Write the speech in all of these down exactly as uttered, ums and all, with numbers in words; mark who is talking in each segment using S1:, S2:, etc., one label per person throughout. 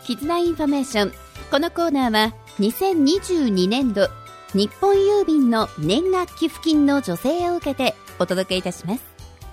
S1: 絆インフォメーション。このコーナーはにせんにじゅうにねんど日本郵便の年額寄付金の助成を受けてお届けいたします。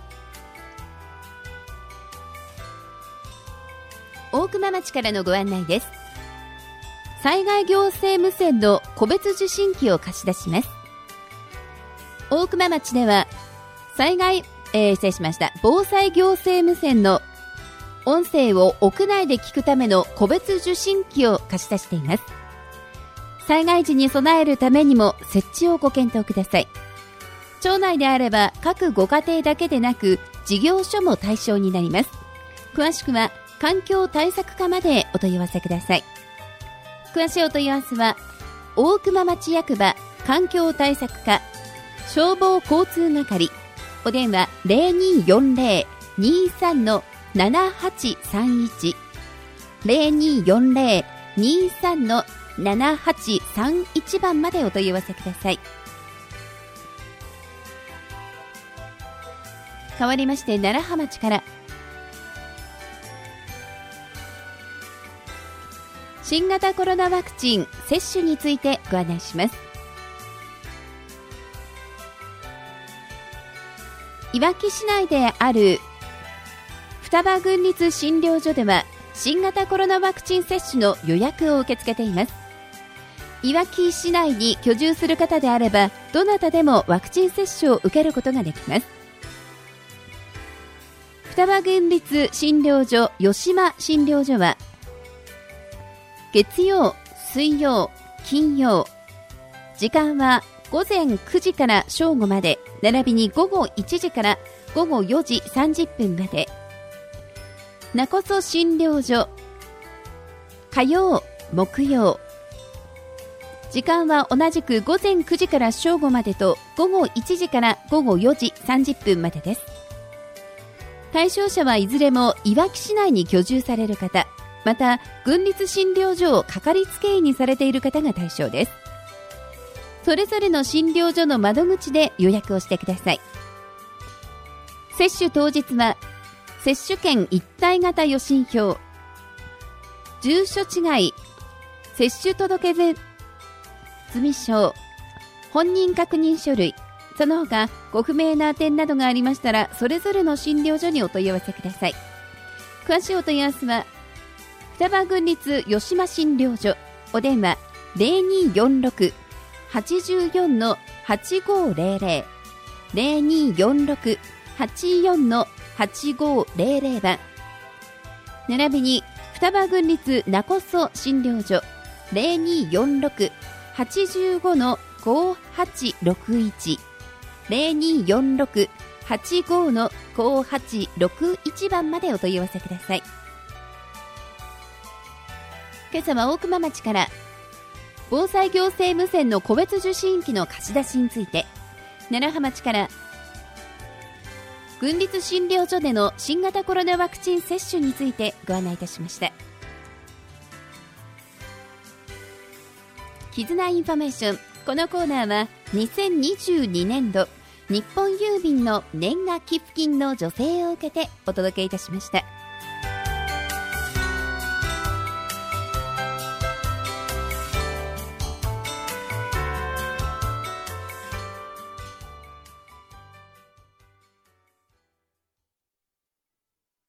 S1: 大熊町からのご案内です。災害行政無線の個別受信機を貸し出します。大熊町では災害、えー、失礼しました防災行政無線の音声を屋内で聞くための個別受信機を貸し出しています。災害時に備えるためにも設置をご検討ください。町内であれば各ご家庭だけでなく事業所も対象になります。詳しくは環境対策課までお問い合わせください。詳しいお問い合わせは大熊町役場環境対策課消防交通係、お電話 ゼロにーよんゼロ にーさん ななはちさんいち ゼロにーよんゼロ にーさん ななはちさんいち番までお問い合わせください。変わりまして楢葉町から新型コロナワクチン接種についてご案内します。いわき市内である双葉郡立診療所では新型コロナワクチン接種の予約を受け付けています。いわき市内に居住する方であればどなたでもワクチン接種を受けることができます。双葉郡立診療所吉間診療所は月曜、水曜、金曜、時間はごぜんくじから正午まで、並びに午後いちじから午後よじさんじゅっぷんまで。なこそ診療所火曜、木曜、時間は同じくごぜんくじから正午までと午後いちじから午後よじさんじゅっぷんまでです。対象者はいずれもいわき市内に居住される方、また郡立診療所をかかりつけ医にされている方が対象です。それぞれの診療所の窓口で予約をしてください。接種当日は接種券一体型予診票、住所違い、接種届出済証、本人確認書類、その他ご不明な点などがありましたらそれぞれの診療所にお問い合わせください。詳しいお問い合わせは双葉郡立吉間診療所、お電話 ゼロにーよんろく はちよん はちごゼロゼロ ゼロにーよんろく はちよん はちごゼロゼロ番、並びに双葉郡立なこそ診療所 ゼロにーよんろく はちご ごはちろくいち ゼロにーよんろく はちご ごはちろくいち番までお問い合わせください。今朝は大熊町から防災行政無線の個別受信機の貸し出しについて、楢葉町から郡立診療所での新型コロナワクチン接種についてご案内いたしました。絆インフォメーション。このコーナーはにせんにじゅうにねんど日本郵便の年賀寄付金の助成を受けてお届けいたしました。